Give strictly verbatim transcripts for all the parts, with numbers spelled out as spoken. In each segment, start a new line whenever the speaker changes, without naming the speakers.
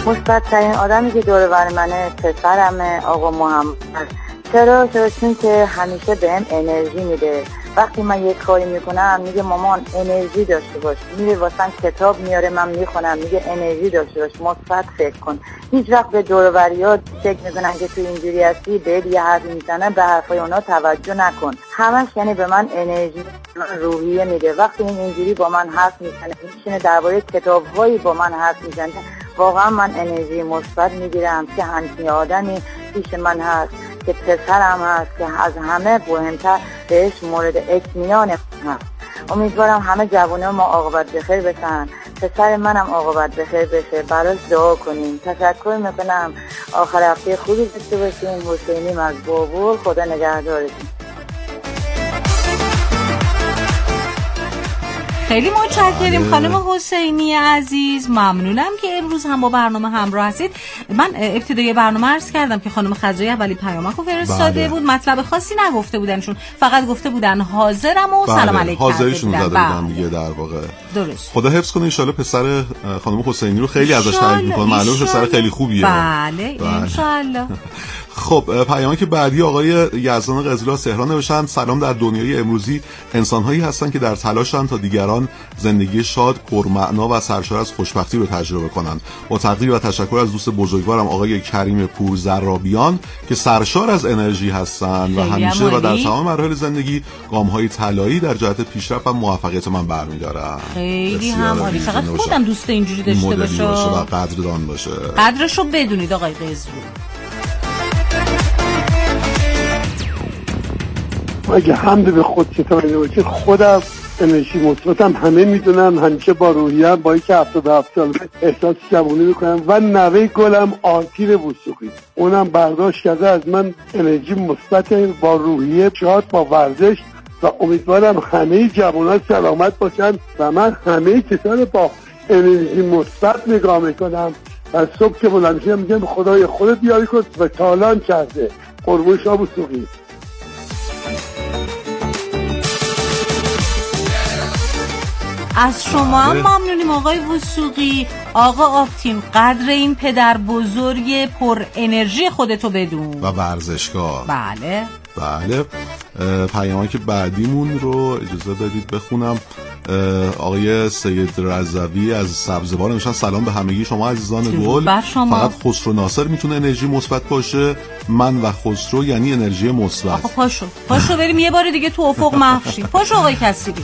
مثبت ترین آدمی که دور و بر منه پسرمه، آقا محمد. چرا؟ چرا چون که همیشه بهم انرژی میده. وقتی من یک کاری میکنم میگه مامان انرژی داشته باش، میره واسم کتاب میاره من میخونم، میگه انرژی داشته باش، مثبت فکر کن. هیچ وقت به دور و بریات فکر میکنن که تو اینجوری هستی، به یه حرفی میزنن، به حرفای اونا توجه نکن. همش یعنی به من انرژی، من روحیه میده. وقتی این اینجوری با من حرف میزنه، میشینه درباره کتاب‌هایی با من حرف میزنه، واقعا من انرژی مثبت میگیرم که همچین آدمی پیش من هست که پسرم هست که از همه مهمتر بهش مورد اطمینان هست. امیدوارم همه جوانه ما عاقبت بخیر بشن، پسر منم عاقبت بخیر بشه، براش دعا کنیم. تشکر میکنم. آخر هفته خوبی داشته باشین. حسینی از بابول. خدا نگهدارتون.
خیلی متشکریم خانم حسینی عزیز، ممنونم که امروز هم با برنامه همراه هستید. من ابتدای برنامه عرض کردم که خانم خضایی اولی پیامکو فرستاده بله. بود، مطلب خاصی نگفته بودنشون، فقط گفته بودن حاضرم و بله. سلام علیکم
حاضرشون زده بودن دیگه در واقع.
درست.
خدا حفظ کنه ان شاء الله پسر خانم حسینی رو خیلی ازش تعریف می‌کنه، معلومه پسر خیلی خوبیه.
بله ان شاء الله.
خب پیامی که بعدی آقای یزدان قزلی از تهران نوشتن سلام، در دنیای امروزی انسان‌هایی هستن که در تلاشن تا دیگران زندگی شاد، پرمعنا و سرشار از خوشبختی رو تجربه کنند. با تقدیر و تشکر از دوست بزرگوارم آقای کریم پورزرابیان که سرشار از انرژی هستن و همیشه و در تمام مراحل زندگی گام‌های طلایی در جهت پیشرفت و موفقیت من برمی‌دارن.
خیلی هم عالی. فقط خودم دوست اینجوری داشته باشه
و قدردان باشه.
قدرشو بدونید آقای قزلی.
اگه حمد به خود ستایده باشه، خودم انرژی مثبتم، همه میدونم، همیشه با روحیم، با اینکه هفتاد و هفت سال احساس جوانی میکنم. و نوه گلم آرتین وثوقی، اونم برداشت کرده از من انرژی مثبت، با روحیه، شاد، با ورزش. و امیدوارم همه جوانان سلامت باشن و من همه کسان با انرژی مثبت نگاه میکنم و صبح که بلند میشم میگم خدای خودت بیاری کن و تالان کرده. قربون شما وثوقی.
از شما هم ممنونیم آقای وثوقی. آقا آفتین، قدر این پدر بزرگ پر انرژی خودتو بدون
و ورزشکار.
بله
بله. پیامی که بعدیمون رو اجازه بدید بخونم. آقای سید رضوی از سبزوار نوشتن سلام به همگی شما عزیزان گل. فقط خسرو ناصر میتونه انرژی مثبت باشه، من و خسرو یعنی انرژی مثبت.
آقا پاشو پاشو بریم یه بار دیگه تو افق محو شیم. پاشو آقای کسیری.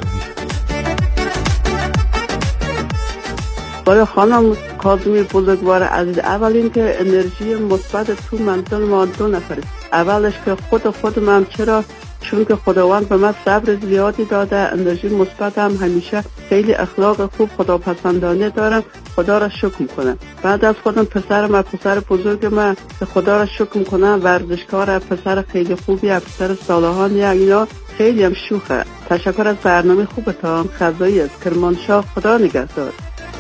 برای خانم کاظمی بزرگوار عزیز، اول اینکه انرژی مثبت تو منزل ما دو نفره. اولش که خود خود من، چرا؟ چون که خداوند به من صبر زیادی داده، انرژی مثبت هم همیشه، خیلی اخلاق خوب، خداپسندانه دارم، خدا را شکر میکنم. بعد از خودم پسرم و پسر بزرگ من که خدا را شکر میکنم، ورزشکار، پسر خیلی خوبی، پسر صالحانی، اینا خیلی هم شوخه. تشکر از برنامه خوبتان. خضایی از کرمانشاه. خدا نگهدار.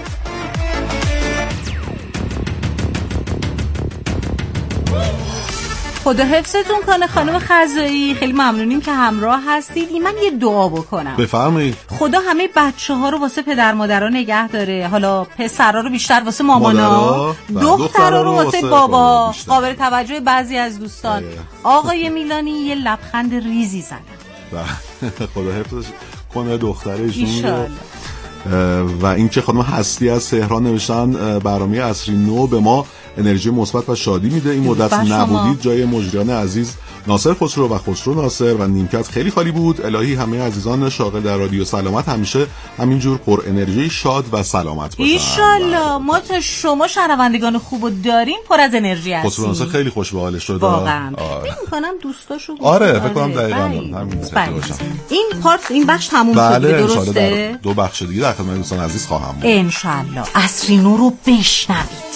خدا حفظتون کنه خانم خضایی. خیلی ممنونیم که همراه هستید. من یه دعا بکنم.
بفرمایید.
خدا همه بچه ها رو واسه پدر مادرها نگه داره، حالا پسرها رو بیشتر واسه مامانا، دخترها رو واسه بابا. قابل توجه بعضی از دوستان. آقای میلانی یه لبخند ریزی زدن.
خدا حفظش کنه دخترشون رو. و اینکه خانم هستی از تهران نوشتن برنامه عصری نو به ما انرژی مثبت و شادی میده. این مدت نبودید، جای مجریان عزیز ناصر خسرو و خسرو ناصر و نیمکت خیلی خالی بود. الهی همه عزیزان شاغل در رادیو سلامت همیشه همینجور پر انرژی، شاد و سلامت باشن.
ان شاءالله. ما تا شما شنوندگان خوبو داریم، پر از انرژی هستیم.
خسرو ناصر خیلی خوش به حالش شده
واقعا. فکر می‌کنم دوستاشو
آره فکر کنم دقیقاً همین
باشه. این پارت این بخش تموم شد درسته؟
دو بخش دیگه در خدمت دوستان عزیز خواهم بود.
ان شاءالله. عصری نو رو بشنوید.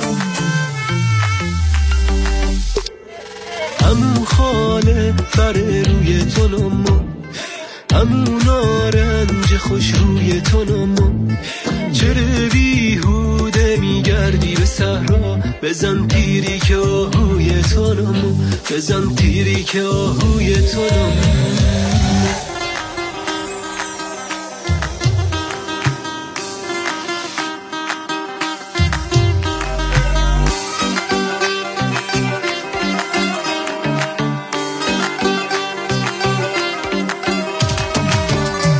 همون خاله بر روی تنمون، همون آرنج خوش روی تنمون، چرا بیهوده میگردی به صحرا، بزن تیری که آهوی تنمون، بزن تیری که آهوی تنمون.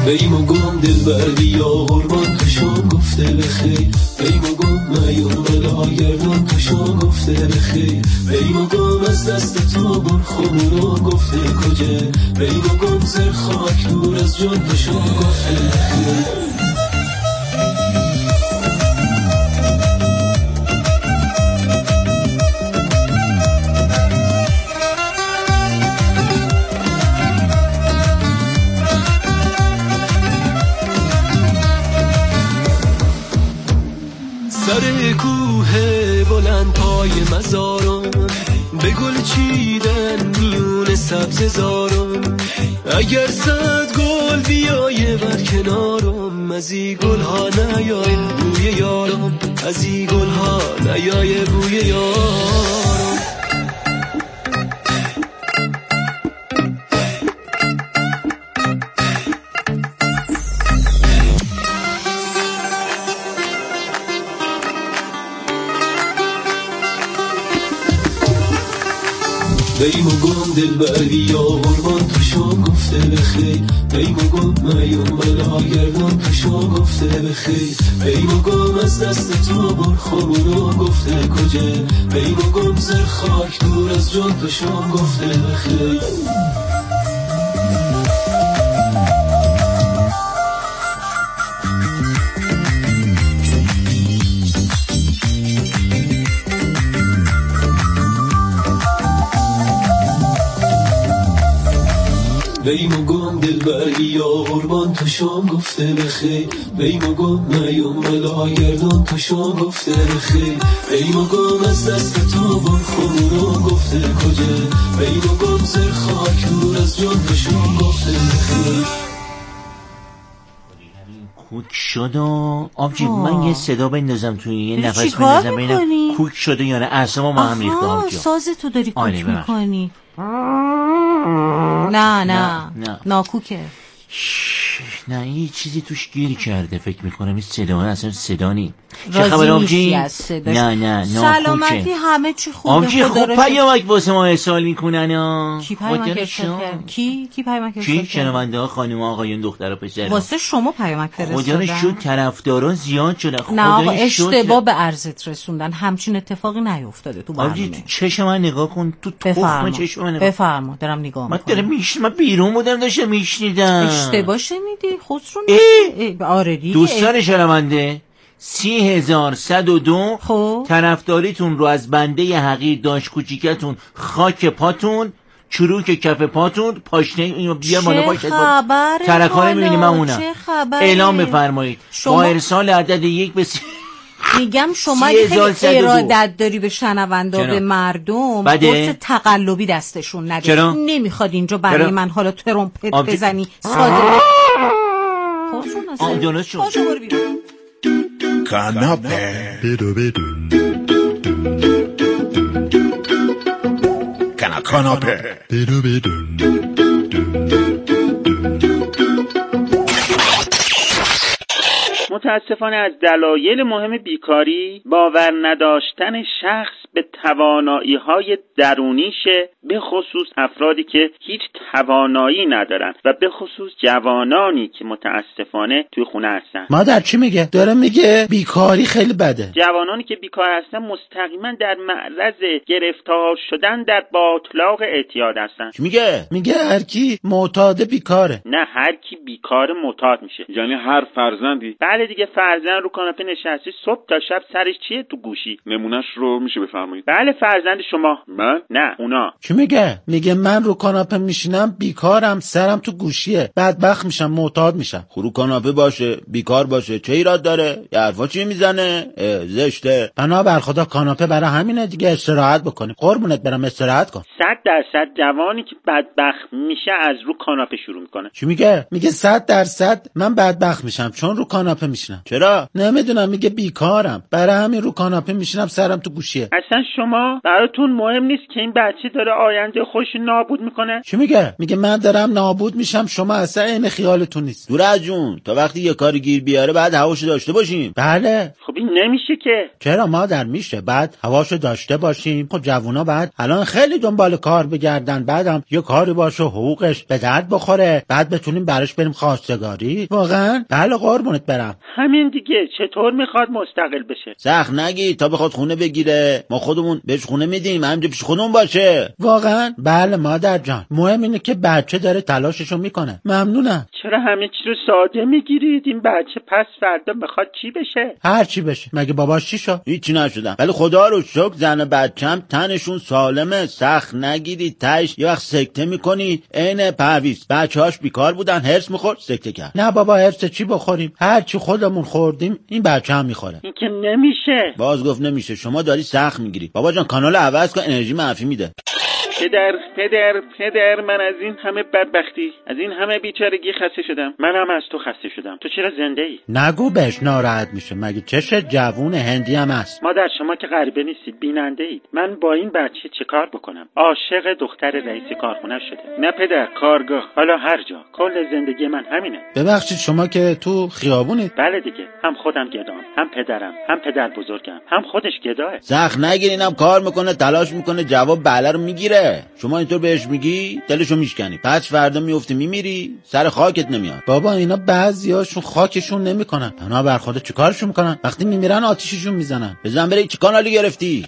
بیم و گم دل بردی یا قربان کشم گفته بخیر بیم و گم میوم بلاگردان کشم گفته بخیر بیم و گم از دست تو بر خمونو گفته کجه بیم و گم زر خاک دور از جان کشم گفته بخیر سر کوه بلند پای مزارم به گل چیدن میون سبز زارم اگر صد گل بیایه بر کنارم از این گل ها نیای بوی یارم از این گل ها نیای بوی یارم بیم و گم دل بردی یا قربان کشم گفته بخیر بیم و گم میوم بلاگردان کشم گفته بخیر بیم و گم از دست تو بر خمونو گفته کجه بیم و گم زر خاک دور از جان کشم گفته بخیر بیم و گم دل بردی یا قربان کشم گفته بخیر بیم و گم میوم بلاگردان کشم گفته بخیر بیم و گم از دست تو بر خمونو گفته کجه بیم و گم زر خاک دور از جان کشم گفته بخیر
کوک شد و آبجی من یه صدا بندازم توی یه نفس بندازم ببینم کوک شده یا نه اعصابم ما هم ریخته آبجی
ساز تو داری کوک میکنی نه نه نه ناکوکه
نه یه چیزی توش گیر کرده فکر میکنم این صدا اصلا صدا نی
چه خبر آبجی؟ نه نه سلامتی همه چی خوبه
آبجی خوب پیامک واسه ما ارسال میکنن ها
کی پیامک ارسال کرد؟ کی کی پیامک ارسال
کرد؟ کی شنونده ها خانم آقایون دختر و پسر
واسه شما پیامک فرستادن
خدا رو شکر طرفدارا زیاد شدن
نه آقا اشتباه به عرضت رسوندن همچین اتفاقی نیافتاده تو برنامه
آبجی تو چشم من نگاه کن تو تخم چشم من نگاه
بفرما دارم نگاه میکنم
من دارم میشنم من بیرون بودم داشتم میشنیدم
اشتباه شنیدی خسرو آره دیگه
دوستان شنونده سی هزار صد و دو طرفداریتون رو از بنده حقیر داشت کوچیکتون خاک پاتون چروک کف پاتون پاشنه اینو بیا بالا پاشت ترکانه میبینی من اونم اعلام بفرمایید با ارسال عدد یک به سی
میگم شما خیلی ارادت داری به شنوندا به مردم قرص تقلبی دستشون نده نمیخواد اینجا برای من حالا ترومپت بزنی ساده
آم جانت شد
کاناپه بیدو بیدو کاناپه بیدو بیدو
متاسفانه از دلایل مهم بیکاری باور نداشتن شخص به توانایی‌های درونیشه، به خصوص افرادی که هیچ توانایی ندارن و به خصوص جوانانی که متاسفانه توی خونه هستن.
مادر چی میگه؟ داره میگه بیکاری خیلی بده.
جوانانی که بیکار هستن مستقیما در معرض گرفتار شدن در باطلاق اعتیاد هستن.
چی میگه؟ میگه هر کی معتاد بیکاره.
نه هر کی بیکار معتاد میشه.
یعنی هر فرزندی.
بله دیگه فرزند رو کاناپه نشستی صبح تا شب سرش چیه تو گوشی؟
نمونهش رو میشه بفرمایید؟
بله فرزند شما.
من؟
نه اونا.
چی میگه؟ میگه من رو کاناپه میشینم بیکارم سرم تو گوشیه بدبخت میشم معتاد میشم.
خورو کاناپه باشه بیکار باشه چه ایراد داره؟ یه حرفا چی میزنه؟ زشته.
بنا بر خدا کاناپه برای همینه دیگه استراحت بکنیم. قربونت برم استراحت کن.
صد درصد جوانی که بدبخت میشه از رو کاناپه شروع میکنه.
چی میگه؟ میگه صد درصد من بدبخت میشم چون رو کاناپه میشم. میشینم.
چرا؟
نمیدونم، میگه بیکارم، برای همین رو کاناپه میشینم سرم تو گوشیه.
اصلا شما براتون مهم نیست که این بچه داره آینده خوش نابود میکنه؟
چی میگه؟ میگه من دارم نابود میشم، شما اصلا این خیالتون نیست.
دورت جون، تا وقتی یه کاری گیر بیاره بعد هواشو داشته باشیم.
بله.
خب این نمیشه که.
چرا مادر؟ میشه، بعد هواشو داشته باشیم. خب جوونا بعد الان خیلی دنبال کار بگردن، بعدم یه کاری باشه حقوقش به درد بخوره، بعد بتونیم براش بریم خواستگاری. واقعا؟ بله قربونت برم.
همین دیگه. چطور میخواد مستقل بشه؟
سخت نگی، تا بخواد خونه بگیره ما خودمون بهش خونه میدیم، همینجا پیش خودمون باشه.
واقعا؟ بله مادر جان، مهم اینه که بچه داره تلاششو میکنه. ممنونم.
چرا همه چی رو ساده میگیرید؟ این بچه پس فردا میخواد چی بشه؟
هر چی بشه. مگه باباش چی شد؟
هیچی نشدم، ولی خدا رو شکر زن بچم تنشون سالمه. سخت نگیرید، تاش یه وقت سکته میکنی عین پرویز. بچه‌هاش بیکار بودن، هرس میخورد سکته کرد.
نه بابا، هرس چی بخوریم؟ هر چی خودمون خوردیم این بچه هم میخوره.
این که نمیشه.
باز گفت نمیشه. شما داری سخت میگیری. بابا جان کانال عوض کن، انرژی منفی میده.
پدر پدر پدر من از این همه بدبختی، از این همه بیچارگی خسته شدم. منم از تو خسته شدم. تو چرا زنده ای؟
نگو بهش ناراحت میشه. مگه چش جوون هندی هم هست؟
مادر شما که غریبه نیستید، بیننده اید. من با این بچه چه کار بکنم؟ عاشق دختر رئیس کارخونه شده. نه پدر، کارگاه، حالا هر جا. کل زندگی من همینه.
ببخشید شما که تو خیابونید؟
بله دیگه. هم خودم گدام، هم پدرم، هم پدر بزرگم، هم خودش گداه.
سخت نگیرینم، کار میکنه، تلاش میکنه، جواب بله رو میگیره. شما اینطور بهش میگی دلشو میشکنی، پس فردا میفتی میمیری، سر خاکت نمیاد.
بابا اینا بعضیاشون خاکشون نمیکنن، اونا بر خود چیکارشون میکنن؟ وقتی میمیرن آتیششون میزنن.
بزن بره چی کانالی گرفتی؟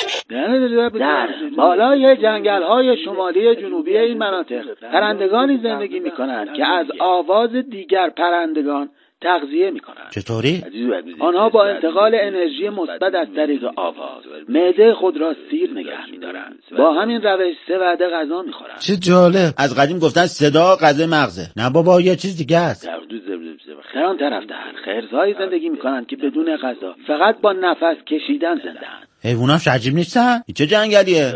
در بالای جنگل‌های شمالی جنوبی این مناطق پرندگانی زندگی میکنند که از آواز دیگر پرندگان تغذیه میکنند.
چطوری؟
آنها با انتقال انرژی مثبت از طریق آواز معده خود را سیر نگه میدارند. با همین روش سه وعده غذا میخورند.
چه جالب.
از قدیم گفتن صدا غذای مغزه.
نه بابا یه چیز دیگه است.
در آن طرف دهن خرس‌هایی زندگی میکنند که بدون غذا فقط با نفس کشیدن زنده‌اند.
حیواناش عجیب نیستن؟
این چه جنگلیه؟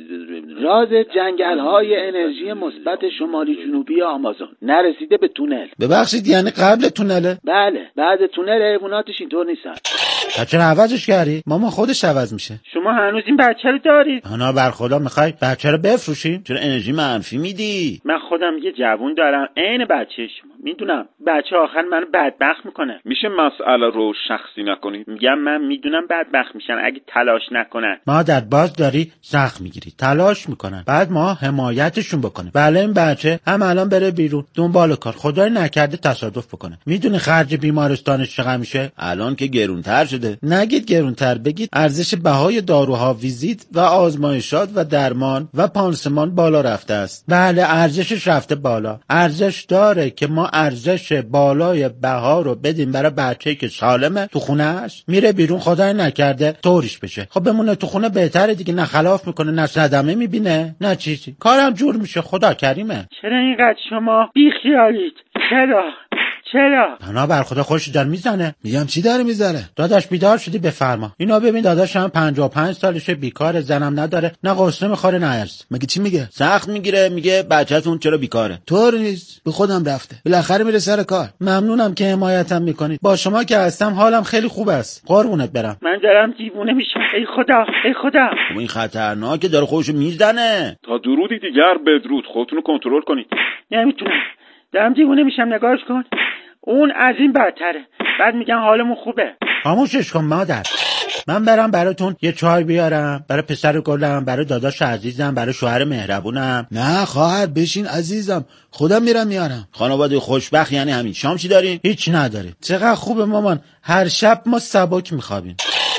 راز جنگل‌های انرژی مثبت شمالی جنوبی آمازون نرسیده به تونل.
ببخشید یعنی قبل تونله؟
بله، بعد تونل حیواناتش اینطور نیستن.
چرا عوضش کردی؟ ماما خودش عوض میشه.
شما هنوز این بچه رو دارید؟
انا بر خدا میخوای بچه رو بفروشیم؟
چرا انرژی منفی میدی؟
من خودم یه جوون دارم عین بچه شما. میدونم بچه آخر منو بدبخت میکنه.
میشه مسئله رو شخصی نکنید؟
میگم من میدونم بدبخت میشن اگه تلاش نکنن.
مادر باز داری سخت میگیری. تلاش میکنن، بعد ما حمایتشون بکنیم. بله این بچه هم الان بره بیرون دنبال کار، خدای نکرده تصادف بکنه. میدونی خرج بیمارستانش چقدر میشه؟
الان که گرونتر شده.
نگید گرونتر، بگید ارزش بهای داروها، ویزیت و آزمایشات و درمان و پانسمان بالا رفته است. بله ارزشش رفته بالا. ارزش داره که ما ارزش بالای بها رو بدیم برای بچه‌ای که سالمه تو خونه‌اش، میره بیرون خدای نکرده طوریش بشه. خب بمونه تو خونه بهتره دیگه، نه خلاف میکنه، نه صدمه میبینه، نه چیزی، کارم جور میشه. خدا کریمه.
چرا اینقدر شما بیخیالید؟ چرا؟ چرا؟
انا بر خدا خوش دار میزنه.
میگم چی داره میزنه؟
داداش بیدار شدی بفرما. اینا ببین داداش هم پنجاه و پنج سالشه، بیکاره، زنم نداره، نه قصه میخوره نه ارز.
مگه چی میگه؟
سخت میگیره، میگه بچه‌تون چرا بیکاره؟
طور نیست، به خودم رفته، بالاخره میره سر کار.
ممنونم که حمایتم میکنید. با شما که هستم حالم خیلی خوب است. قربونت برم.
من دارم دیوونه میشم. ای خدا، ای خدا.
این خطرناکه، داره خودشو میزنه.
تا درودی دیگر بدرود، خودتون رو کنترل کنید.
نمیتونم، دارم دیوونه میشم. نگاهش کن، اون از این بدتره. بعد میگن حالمون خوبه.
خاموشش کن مادر. من برم براتون یه چای بیارم، برای پسر گلم، برای داداش عزیزم، برای شوهر مهربونم.
نه خواهر بشین عزیزم، خودم میرم میارم.
خانواده خوشبخت یعنی همین. شام چی داریم؟
هیچ نداریم. چقدر خوبه مامان، هر شب ما سبک میخوابیم.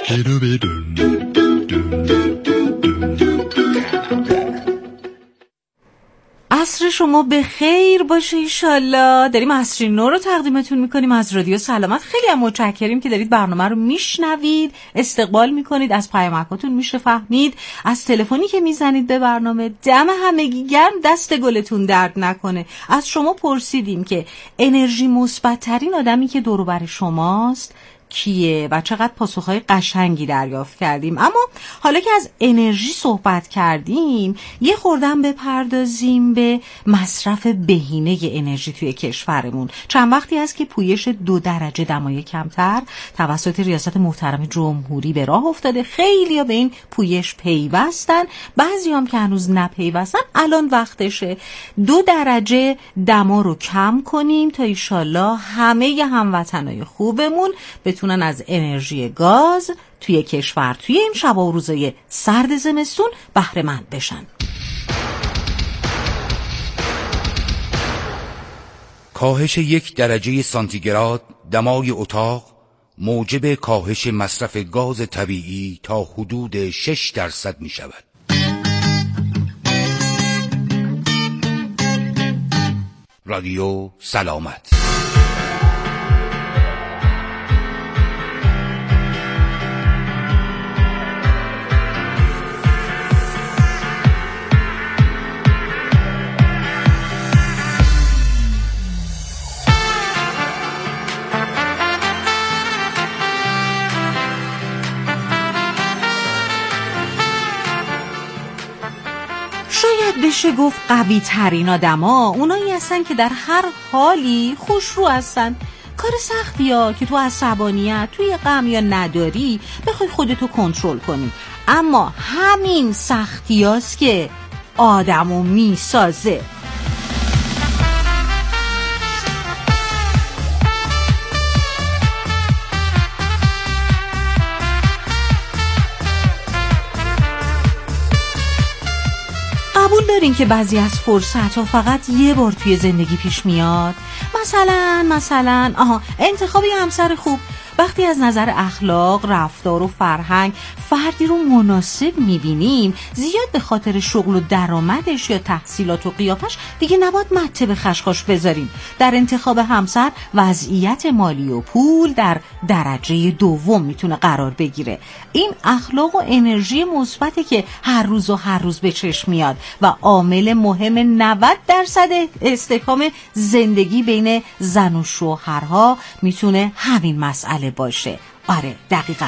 عصر شما به خیر باشه ایشالله. داریم عصری نو رو تقدیمتون میکنیم از رادیو سلامت. خیلی هم متشکریم که دارید برنامه رو میشنوید، استقبال میکنید، از پیامکاتون میشه فهمید، از تلفنی که میزنید به برنامه. دم همگی گرم، دست گلتون درد نکنه. از شما پرسیدیم که انرژی مثبت ترین آدمی که دور و بر شماست کیه و چقدر پاسخهای قشنگی دریافت کردیم. اما حالا که از انرژی صحبت کردیم، یه خوردم بپردازیم به مصرف بهینه انرژی توی کشورمون. چند وقتی است که پویش دو درجه دمای کمتر توسط ریاست محترم جمهوری به راه افتاده. خیلی‌ها به این پویش پیوستن، بعضی هم که هنوز نپیوستن. الان وقتشه دو درجه دما رو کم کنیم تا ایشالله همه ی هموطنای خوبمون بتونن از انرژی گاز توی کشور توی این شبا و روزای سرد زمستون بهره مند بشن.
کاهش یک درجه سانتیگراد دمای اتاق موجب کاهش مصرف گاز طبیعی تا حدود شش درصد می شود. رادیو سلامت.
شاید بشه گفت قوی ترین آدما اونایی هستن که در هر حالی خوش رو هستن. کار سختی ها که تو عصبانیت، توی غم یا نداری بخوای خودتو کنترل کنی، اما همین سختی هاست که آدمو میسازه. قبول دارین که بعضی از فرصت‌ها فقط یه بار توی زندگی پیش میاد؟ مثلا مثلا آها انتخاب یه همسر خوب. وقتی از نظر اخلاق، رفتار و فرهنگ فردی رو مناسب میبینیم، زیاد به خاطر شغل و درآمدش یا تحصیلات و قیافش دیگه نباید مته به خشخاش بذاریم. در انتخاب همسر وضعیت مالی و پول در درجه دوم میتونه قرار بگیره. این اخلاق و انرژی مثبته که هر روز و هر روز به چشم میاد و عامل مهم نود درصد استحکام زندگی بین زن و شوهرها میتونه همین مسئله باشه. آره دقیقاً.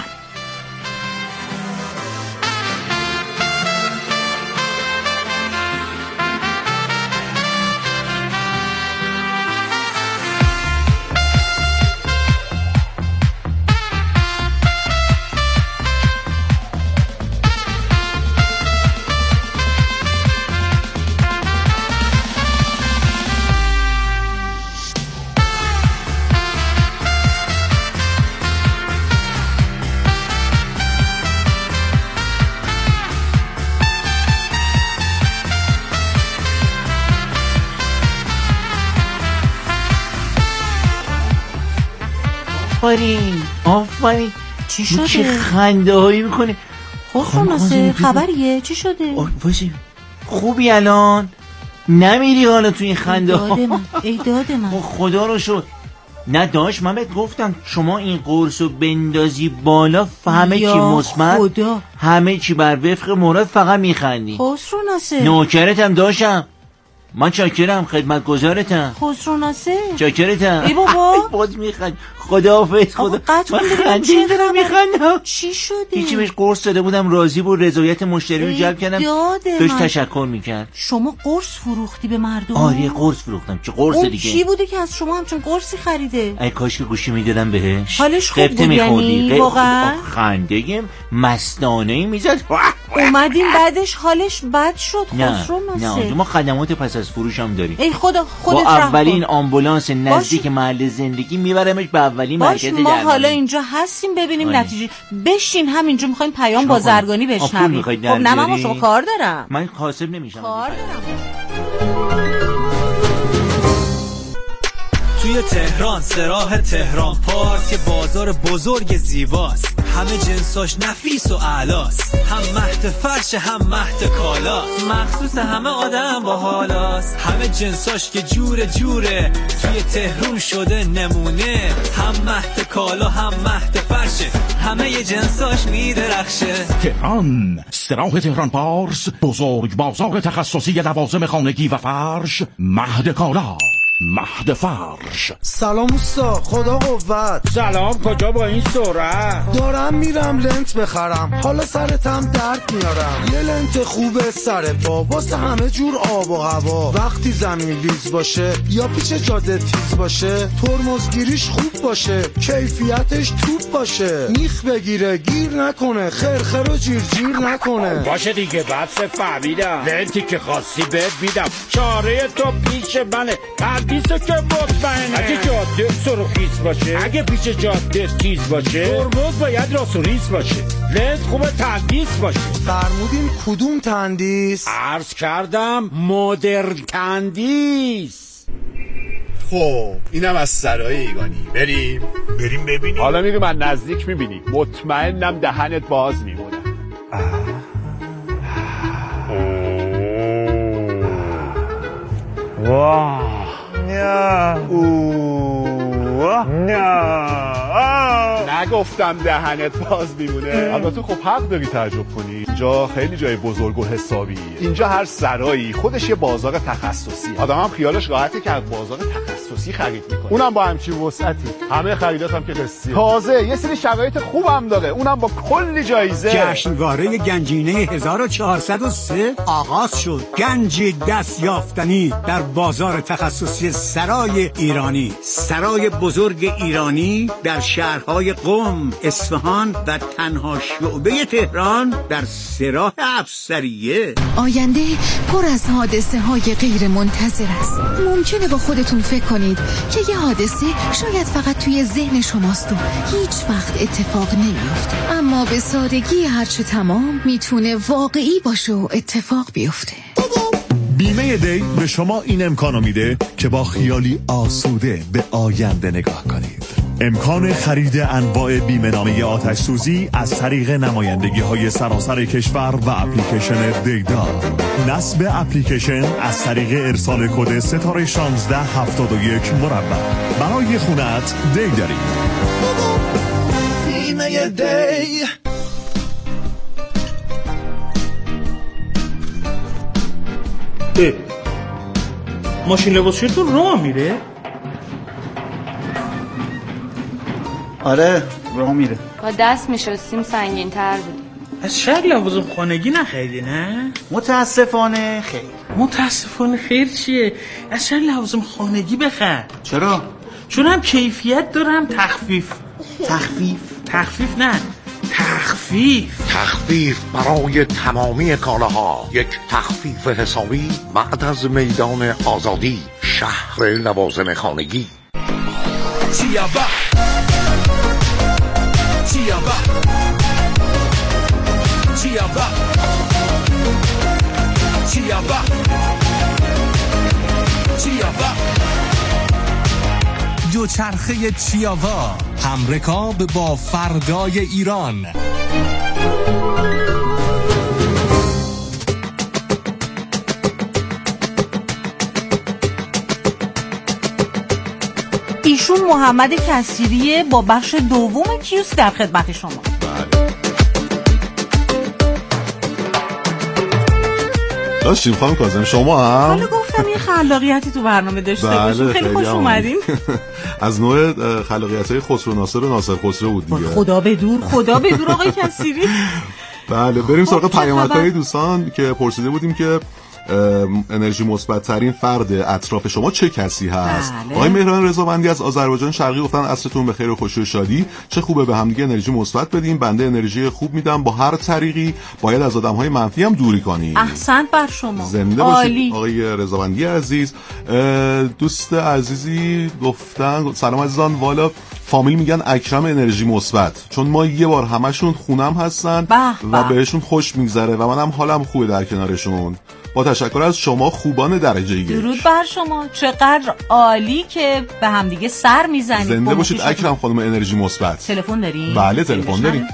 آفرین آفرین.
چی شده؟
چه خنده هایی میکنه.
خسرو ناصر خبریه؟ چی شده؟
خوبی الان؟ نمیری حالا تو این خنده ها؟
ایداد من ایداد من
خدا رو شد. نه داشت من بهت گفتم شما این قرص رو بندازی بالا همه چی مثبت، همه چی بر وفق مراد، فقط میخندی.
خسرو ناصر
نوکرتم داشتم. من چاکرم، خدمتگزارتم.
خسرو ناصر
چاکرتم.
ای بابا
باز میخند. خداحافظ. خدا
قطع کن ببینم چی میخندم. چی شده؟
هیچی، بهش قرص داده بودم راضی بود، رضایت مشتری رو جلب کردم، داشت تشکر میکرد.
شما قرص فروختی به مردم؟
آره قرص فروختم. چه قرص دیگه؟
اون چی بوده که از شما همچون قرصی خریده؟
ای کاش که گوشی میدادم بهش.
حالش خوب بود یعنی واقعا؟
خنده مستانه‌ای میزد.
اومدیم بعدش حالش بد شد. خسرو ناصر
نه ما خدمات پس از فروش هم داریم.
ای خدا خودت
با اولین آمبولانس نزدیک محل زندگی میبرمش به اولین مرکز درمانی.
ما حالا اینجا هستیم ببینیم آه. نتیجه. بشین همینجا میخوایم پیام بازرگانی بشنویم. خب نه من با شما کار دارم.
من کاسب نمیشم.
کار دارم.
توی تهران سراح تهران پارس که بازار بزرگ زیباست، همه جنساش نفیس و اعلاست، هم مهد فرش هم مهد کالاست، مخصوص همه آدم با حالاست، همه جنساش که جور جوره توی تهران شده نمونه، هم مهد کالا هم مهد فرشه، همه ی جنساش میدرخشه.
تهران سراح تهران پارس، بزرگ بازار تخصصی لوازم خانگی و فرش، مهد کالا. مهد فرش.
سلام اوستا، خدا قوت.
سلام، کجا با این سرعت؟
دارم میرم لنت بخرم، حالا سرتم درد میارم. یه لنت خوبه سر پا واسه همه جور آب و هوا. وقتی زمین لیز باشه یا پیچ جاده تیز باشه، ترمزگیریش خوب باشه، کیفیتش توپ باشه، میخ بگیره گیر نکنه، خرخر و جیر جیر نکنه.
باشه دیگه، بس فهمیدم. لنتی که خواستی بهت میدم، چاره تو پیش منه، تردیسو که مطمئنه. اگه جاده سرخیز باشه، اگه پیش جاده تیز باشه، ترمز باید راست و ریز باشه، لنت خوبه تندیس باشه.
فرمودین کدوم تندیس؟
عرض کردم مدرن تندیس.
خب اینم از سرای ایگانی. بریم
بریم ببینیم.
حالا میری من نزدیک میبینی، مطمئنم دهنت باز میمونه.
واه نه اوه نه
نگفتم دهنت باز میمونه. البته خب حق داری تعجب کنی، اینجا خیلی جای بزرگ و حسابی. اینجا هر سرایی خودش یه بازار تخصصی، آدم هم خیالش راحته که از بازار تخصصی خرید میکنه، اونم با همچین وسعتی. همه خریدات هم که قسطیه، تازه یه سری شرایط خوبم داره، اونم با کلی جایزه.
جشنواره گنجینه هزار و چهارصد و سه آغاز شد. گنجی دست یافتنی در بازار تخصصی سرای ایرانی. سرای بزرگ ایرانی در شهرهای قم، اصفهان و تنها شعبه تهران در سراح افسریه.
آینده پر از حادثه های غیر منتظر است. ممکنه با خودتون فکر کنید که یه حادثه شاید فقط توی ذهن شماست و هیچ وقت اتفاق نمیفته، اما به سادگی هرچه تمام میتونه واقعی باشه و اتفاق بیفته.
بیمه دی به شما این امکانو میده که با خیالی آسوده به آینده نگاه کنید. امکان خرید انواع بیمه نامه آتش سوزی از طریق نمایندگی های سراسر کشور و اپلیکیشن دیدار. نصب اپلیکیشن از طریق ارسال کد ستاره شانزده هفتاد و یک مربع. برای خونت دی داریم.
بیمه دی.
اه. ماشین لباسشویتون راه میره؟
آره راه میره.
با دست میشستیم سنگین تر بود.
از شاید لوازم خانگی نخریدی نه؟
متاسفانه خیر.
متاسفانه خیر چیه؟ از شاید لوازم خانگی بخر.
چرا؟
چون هم کیفیت داره هم تخفیف.
تخفیف؟
تخفیف نه، تخفیف.
تخفیف برای تمامی کالاها. یک تخفیف حسابی بعد از میدان آزادی، شهر لوازم خانگی.
چیابا چیابا چیابا چیابا چیابا دوچرخه چیاوا، همرکاب با فردای ایران.
ایشون محمد کثیریه با بخش دوم کیوس در خدمت شما.
داشتیم خانم کاظم، شما هم
حالا گفتم یه خلاقیتی تو برنامه داشته باشیم. خیلی خوش اومدین.
از نوع خلاقیت‌های خسرو ناصر و ناصر خسرو بود دیگه.
خدا بدور، خدا بدور آقای کثیری.
بله بریم سراغ پیامک‌های دوستان که پرسیده بودیم که انرژی مثبت ترین فرد اطراف شما چه کسی هست؟ بله. آقای مهران رضاوندی از آذربایجان شرقی گفتن عصرتون بخیر و خوشی و شادی. چه خوبه به همدیگه انرژی مثبت بدیم. بنده انرژی خوب میدم با هر طریقی، باید از آدم‌های منفی هم دوری کنیم.
احسنت بر شما.
زنده باشید آقای رضاوندی عزیز. دوست عزیزی گفتن سلام عزیزان، والا فامیل میگن اکرم انرژی مثبت، چون ما یه بار همشون خونم هستن و بهشون خوش میگذره و منم حالم خوبه در کنارشون. با تشکر از شما خوبان درجه یک.
درود بر شما، چقدر عالی که به هم دیگه سر میزنید.
زنده باشید اکرم خانم انرژی مثبت.
تلفن داریم؟
بله تلفن داریم.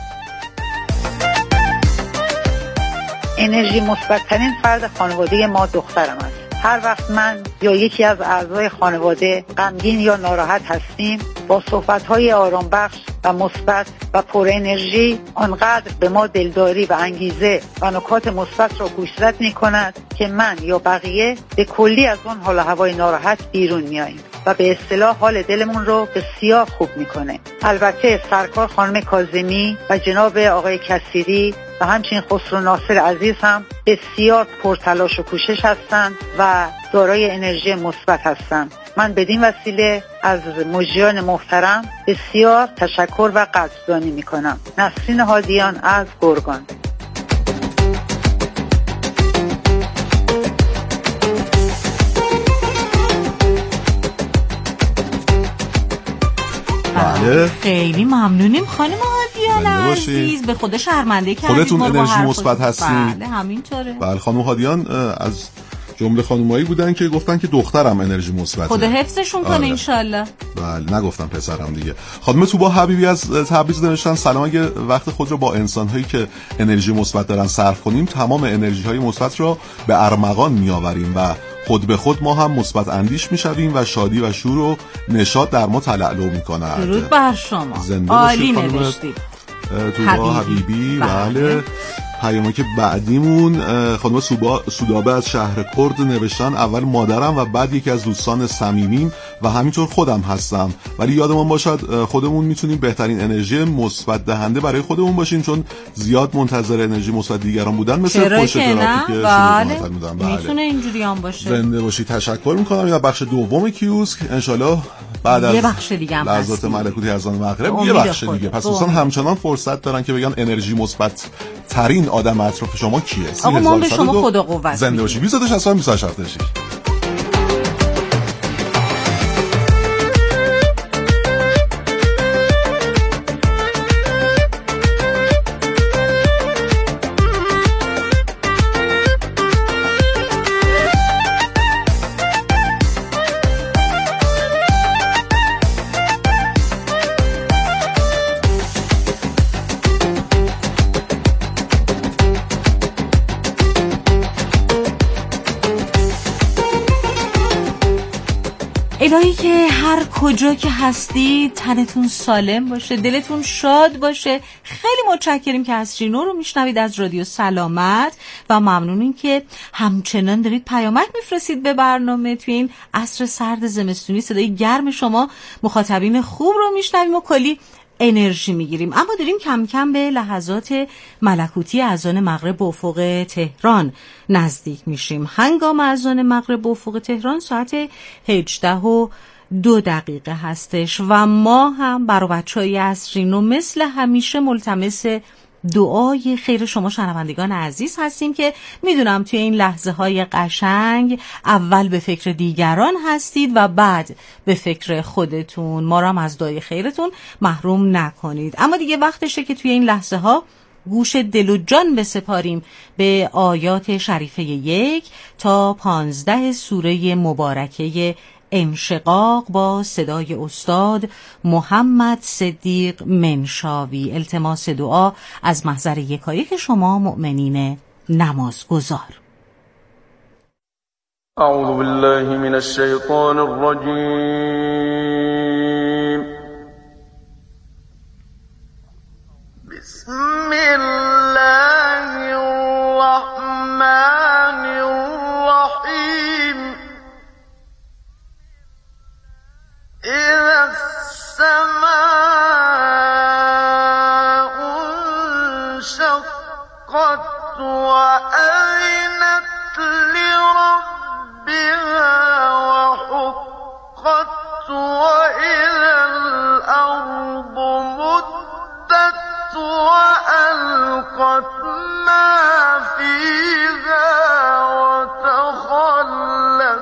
انرژی مثبت ترین فرد خانواده ما دخترم است. هر وقت من یا یکی از اعضای خانواده غمگین یا ناراحت هستیم، با صحبت‌های آرام بخش و مثبت و پر انرژی آنقدر به ما دلداری و انگیزه و نکات مثبت را گوشزد می‌کند که من یا بقیه به کلی از اون حال و هوای ناراحت بیرون میاییم و به اصطلاح حال دلمون رو بسیار خوب میکنه. البته سرکار خانم کاظمی و جناب آقای کثیری و همچنین خسرو ناصر عزیز هم بسیار پرتلاش و کوشش هستند و دارای انرژی مثبت هستند. من بدین وسیله از مجریان محترم بسیار تشکر و قدردانی میکنم. نسرین هادیان از گرگان.
خیلی ممنونیم خانم هادیان عزیز. به خدا شرمنده کردید
خودتون انرژی مثبت هستین.
بله همینطوره.
بله خانم هادیان از جمله خانمایی بودن که گفتن که دخترم انرژی مثبته.
خدا حفظشون کنه انشالله.
بله نگفتم پسرم دیگه. خانم توبا حبیبی از تبریز نوشتن سلام، اگه وقت خود رو با انسان‌هایی که انرژی مثبت دارن صرف کنیم تمام انرژی‌های مثبت رو به ارمغان میآوریم و خود به خود ما هم مثبت اندیش میشویم و شادی و شور و نشاط در ما تلالو میکند.
درود بر شما.
عالی نوشتید. توبا حبیبی. بله. پیامی که بعدیمون خانم سودابه از شهر کرد نوشتن اول مادرم و بعد یکی از دوستان صمیمیم و همینطور خودم هستم، ولی یادمون باشد خودمون میتونیم بهترین انرژی مثبت دهنده برای خودمون باشیم، چون زیاد منتظر انرژی مثبت دیگران بودن مثل خوش ترافیک
بله. بله میتونه اینجوری هم باشه.
زنده باشی. تشکر میکنم. یا بخش دوم کیوسک انشالله بعد از
یه بخش دیگه هم
لحظات ملکوتی اذان مغرب یه بخش دیگه، پس دوستان همچنان فرصت دارن که بگن انرژی مثبت ترین آدم اطراف شما کیه.
آقا ما به شما خدا قوت
زنده باشی. بیست و شصت بیست و هشت داشتی.
الهی که هر کجا که هستید تنتون سالم باشه، دلتون شاد باشه. خیلی متشکریم که از شینو رو میشنوید از رادیو سلامت و ممنونیم که همچنان دارید پیامک میفرستید به برنامه. توی این عصر سرد زمستونی صدای گرم شما مخاطبین خوب رو میشنویم و کلی انرژی میگیریم. اما داریم کم کم به لحظات ملکوتی اذان مغرب به افق تهران نزدیک میشیم. هنگام اذان مغرب به افق تهران ساعت هجده و دو دقیقه هستش و ما هم برای بچهای عصرینو مثل همیشه ملتمس دعای خیر شما شنوندگان عزیز هستیم که میدونم توی این لحظه های قشنگ اول به فکر دیگران هستید و بعد به فکر خودتون. ما رو هم از دعای خیرتون محروم نکنید. اما دیگه وقتشه که توی این لحظه ها گوش دل و جان بسپاریم به آیات شریفه یک تا پانزده سوره مبارکه انشقاق با صدای استاد محمد صدیق منشاوی. التماس دعا از محضر یکایک شما مؤمنین نمازگزار.
اعوذ بالله من الشیطان الرجیم. بسم الله الرحمن الرحیم. إذا السماء انشقت وأذنت لربها وحقت وإذا الأرض مدت وألقت ما فيها وتخلت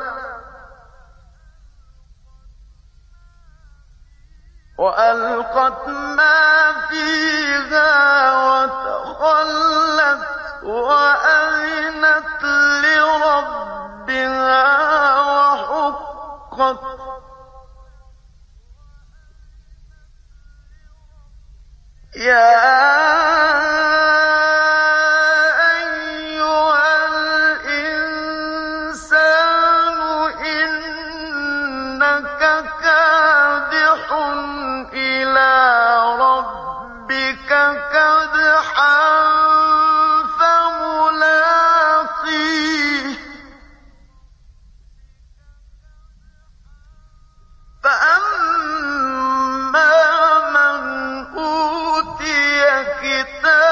وألقت ما فيها وتخلت وأذنت لربها وحقت يا إلى رب فملاقيه فأما من أوتي كتابه